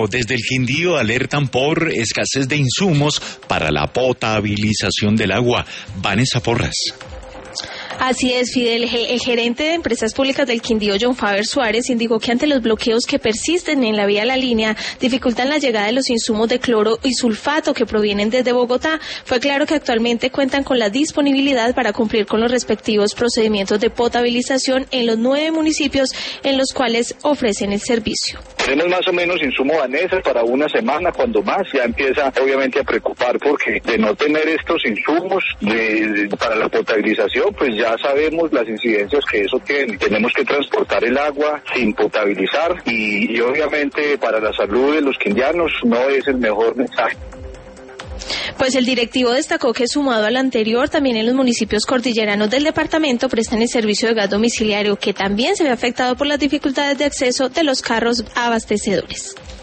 pero desde el Quindío alertan por escasez de insumos para la potabilización del agua. Vanessa Porras. Así es, Fidel. El gerente de Empresas Públicas del Quindío, John Faber Suárez, indicó que ante los bloqueos que persisten en la vía La Línea dificultan la llegada de los insumos de cloro y sulfato que provienen desde Bogotá. Fue claro que actualmente cuentan con la disponibilidad para cumplir con los respectivos procedimientos de potabilización en los 9 municipios en los cuales ofrecen el servicio. Tenemos más o menos insumo danesa para una semana, cuando más ya empieza obviamente a preocupar, porque de no tener estos insumos para la potabilización, pues ya sabemos las incidencias que eso tiene. Tenemos que transportar el agua sin potabilizar y obviamente para la salud de los quindianos no es el mejor mensaje. Pues el directivo destacó que sumado al anterior, también en los municipios cordilleranos del departamento prestan el servicio de gas domiciliario, que también se ve afectado por las dificultades de acceso de los carros abastecedores.